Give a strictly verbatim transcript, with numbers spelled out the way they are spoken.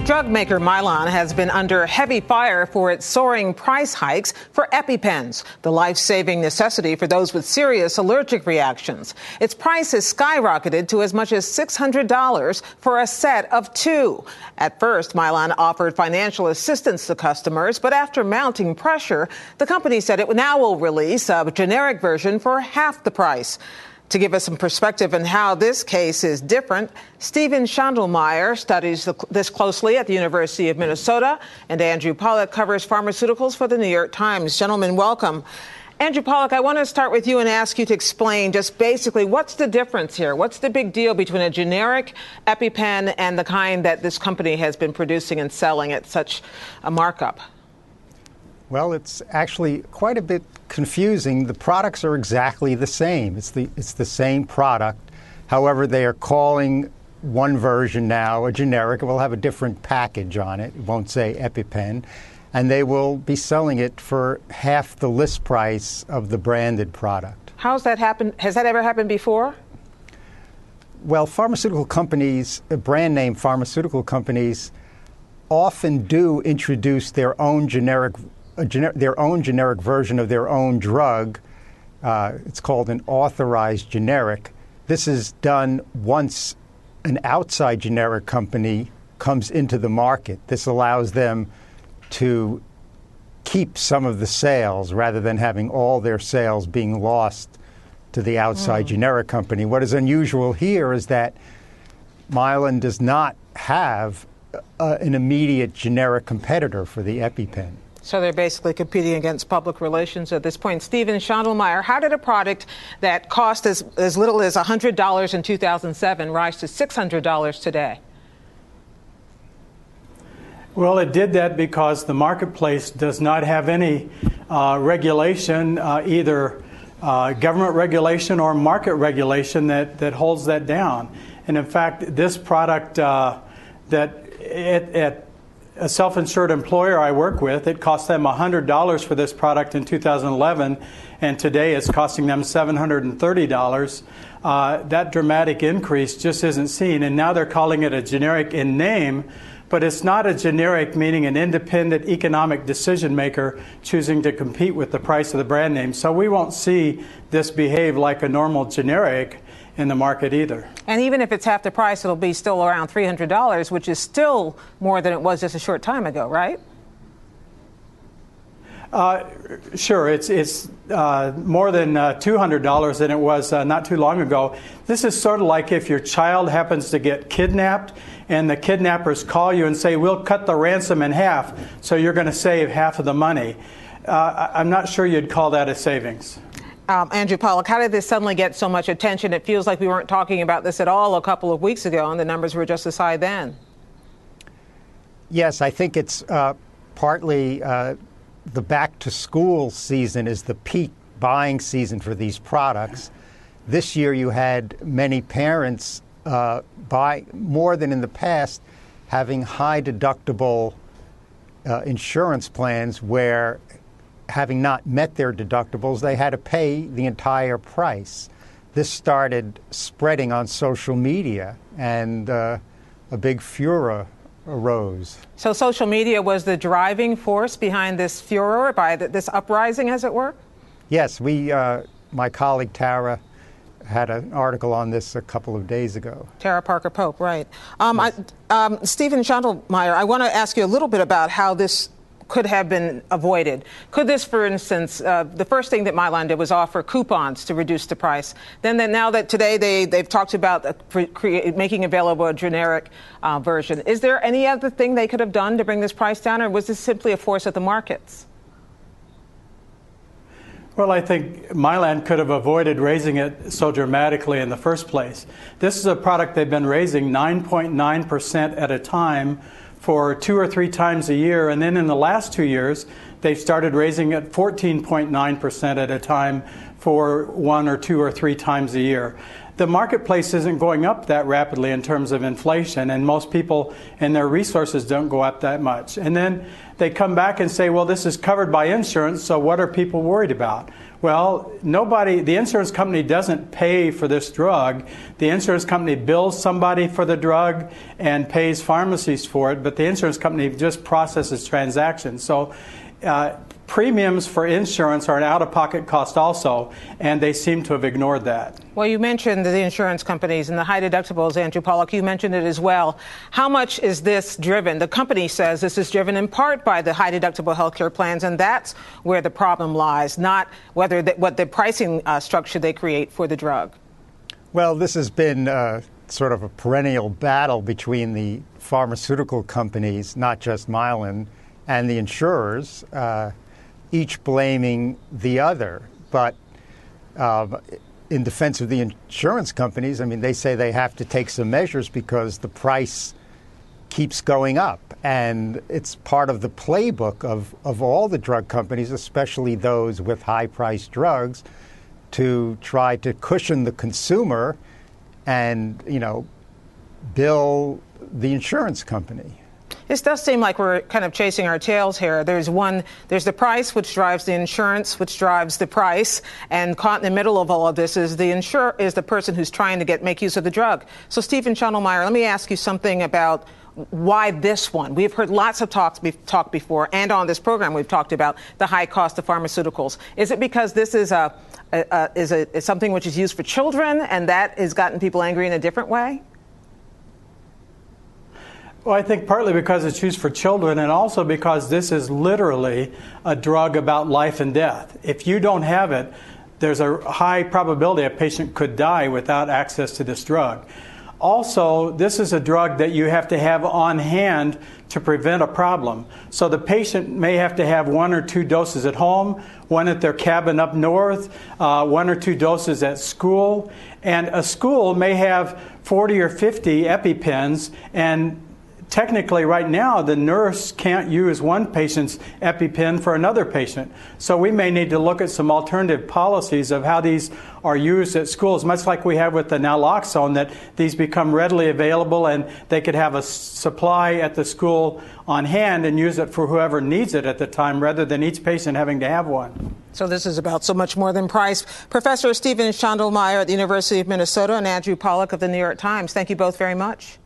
Drug maker Mylan has been under heavy fire for its soaring price hikes for EpiPens, the life-saving necessity for those with serious allergic reactions. Its price has skyrocketed to as much as six hundred dollars for a set of two. At first, Mylan offered financial assistance to customers, but after mounting pressure, the company said it now will release a generic version for half the price. To give us some perspective on how this case is different, Stephen Schandelmeyer studies this closely at the University of Minnesota, and Andrew Pollack covers pharmaceuticals for the New York Times. Gentlemen, welcome. Andrew Pollack, I want to start with you and ask you to explain just basically what's the difference here? What's the big deal between a generic EpiPen and the kind that this company has been producing and selling at such a markup? Well, it's actually quite a bit confusing. The products are exactly the same. It's the it's the same product. However, they are calling one version now a generic. It will have a different package on it. It won't say EpiPen. And they will be selling it for half the list price of the branded product. How's that happened? Has that ever happened before? Well, pharmaceutical companies, brand name pharmaceutical companies, often do introduce their own generic A gener- their own generic version of their own drug. Uh, it's called an authorized generic. This is done once an outside generic company comes into the market. This allows them to keep some of the sales rather than having all their sales being lost to the outside mm. generic company. What is unusual here is that Mylan does not have uh, an immediate generic competitor for the EpiPen. So they're basically competing against public relations at this point. Stephen Schandelmeyer, how did a product that cost as, as little as one hundred dollars in two thousand seven rise to six hundred dollars today? Well, it did that because the marketplace does not have any uh, regulation, uh, either uh, government regulation or market regulation that, that holds that down. And in fact, this product uh, that it, it a self-insured employer I work with, it cost them one hundred dollars for this product in two thousand eleven, and today it's costing them seven hundred thirty dollars. Uh, that dramatic increase just isn't seen, and now they're calling it a generic in name, but it's not a generic, meaning an independent economic decision maker choosing to compete with the price of the brand name. So we won't see this behave like a normal generic in the market either. And even if it's half the price, it'll be still around three hundred dollars, which is still more than it was just a short time ago, right? Uh, sure, it's it's uh, more than uh, two hundred dollars than it was uh, not too long ago. This is sort of like if your child happens to get kidnapped and the kidnappers call you and say, we'll cut the ransom in half, so you're going to save half of the money. Uh, I'm not sure you'd call that a savings. Um, Andrew Pollack, how did this suddenly get so much attention? It feels like we weren't talking about this at all a couple of weeks ago, and the numbers were just as high then. Yes, I think it's uh, partly uh, the back-to-school season is the peak buying season for these products. This year you had many parents uh, buy, more than in the past, having high-deductible uh, insurance plans where, having not met their deductibles, they had to pay the entire price. This started spreading on social media, and uh, a big furor arose. So social media was the driving force behind this furor, by the, this uprising, as it were? Yes, we, uh, my colleague Tara had an article on this a couple of days ago. Tara Parker Pope, right. Um, yes. I, um, Stephen Schandelmeyer, I want to ask you a little bit about how this could have been avoided. Could this, for instance, uh, the first thing that Mylan did was offer coupons to reduce the price. Then, then now that today they, they've talked about uh, create, making available a generic uh, version. Is there any other thing they could have done to bring this price down, or was this simply a force of the markets? Well, I think Mylan could have avoided raising it so dramatically in the first place. This is a product they've been raising nine point nine percent at a time for two or three times a year, and then in the last two years, they've started raising it fourteen point nine percent at a time for one or two or three times a year. The marketplace isn't going up that rapidly in terms of inflation, and most people and their resources don't go up that much. And then they come back and say, well, this is covered by insurance, so what are people worried about? Well, nobody, the insurance company doesn't pay for this drug. The insurance company bills somebody for the drug and pays pharmacies for it, but the insurance company just processes transactions. So uh, premiums for insurance are an out-of-pocket cost also, and they seem to have ignored that. Well, you mentioned the insurance companies and the high deductibles, Andrew Pollack. You mentioned it as well. How much is this driven? The company says this is driven in part by the high deductible health care plans, and that's where the problem lies, not whether the, what the pricing uh, structure they create for the drug. Well, this has been uh, sort of a perennial battle between the pharmaceutical companies, not just Mylan, and the insurers, uh, each blaming the other. But uh, in defense of the insurance companies, I mean, they say they have to take some measures because the price keeps going up. And it's part of the playbook of, of all the drug companies, especially those with high-priced drugs, to try to cushion the consumer and, you know, bill the insurance company. This does seem like we're kind of chasing our tails here. There's one, there's the price, which drives the insurance, which drives the price, and caught in the middle of all of this is the insurer, is the person who's trying to get make use of the drug. So, Stephen Schondelmeyer, let me ask you something about why this one. We've heard lots of talks be, talk before, and on this program we've talked about the high cost of pharmaceuticals. Is it because this is a, a, a is a is something which is used for children, and that has gotten people angry in a different way? Well, I think partly because it's used for children, and also because this is literally a drug about life and death. If you don't have it, there's a high probability a patient could die without access to this drug. Also, this is a drug that you have to have on hand to prevent a problem. So the patient may have to have one or two doses at home, one at their cabin up north, uh, one or two doses at school. And a school may have forty or fifty EpiPens, and technically, right now, the nurse can't use one patient's EpiPen for another patient. So we may need to look at some alternative policies of how these are used at schools, much like we have with the naloxone, that these become readily available and they could have a supply at the school on hand and use it for whoever needs it at the time, rather than each patient having to have one. So this is about so much more than price. Professor Stephen Schondelmeyer at the University of Minnesota and Andrew Pollack of the New York Times, thank you both very much.